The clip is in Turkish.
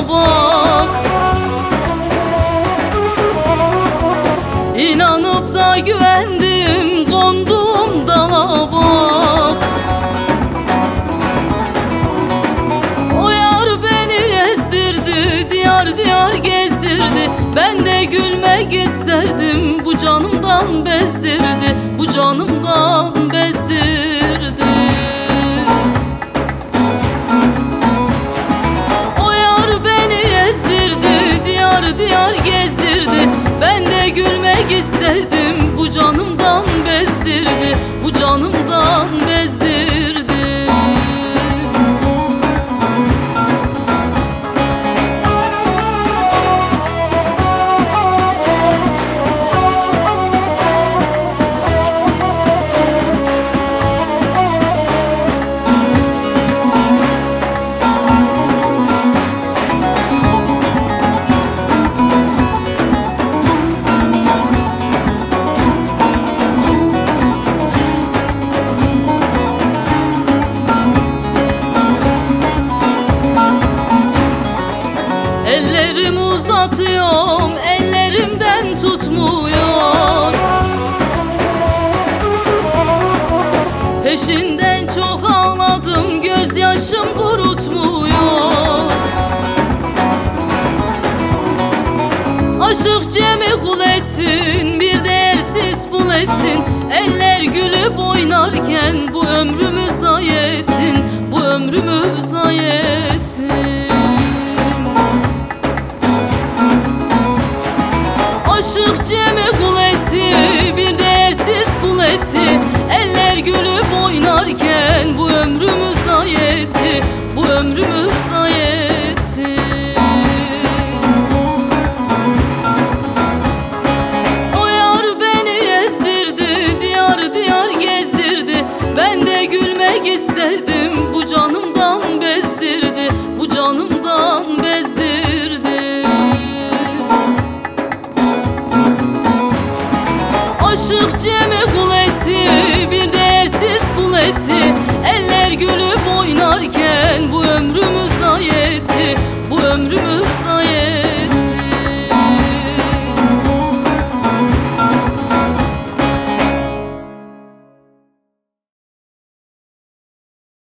bak. İnanıp da güvendim, kondum dala bak. O yar beni ezdirdi, diyar diyar gezdirdi. Ben de gülmek isterdim, bu canımdan bezdirdi, bu canımdan bezdirdi. O yar beni ezdirdi, diyar diyar gezdirdi. Ben de gülmek isterdim, bu canımdan bezdirdi, bu canımdan bezdirdi. Ellerimi uzatıyorum, ellerimden tutmuyor. Peşinden çok ağladım, gözyaşım kurutmuyor. Aşık Cem'i kul ettin, bir değersiz bul ettin. Eller gülüp oynarken bu ömrümü zayi ettin, bu ömrümü zayi ettin. Aşık Cem'i kul etti, bir değersiz kul etti. Eller gülüp oynarken bu ömrümü zayi etti, bu ömrümü zayi etti. O yar beni ezdirdi, diyar diyar gezdirdi. Ben de gülmek istedim, bu canımdan bezdirdi, bu canımdan bezdirdi. Aşık Cem'i kul etti, bir değersiz kul etti. Eller gülüp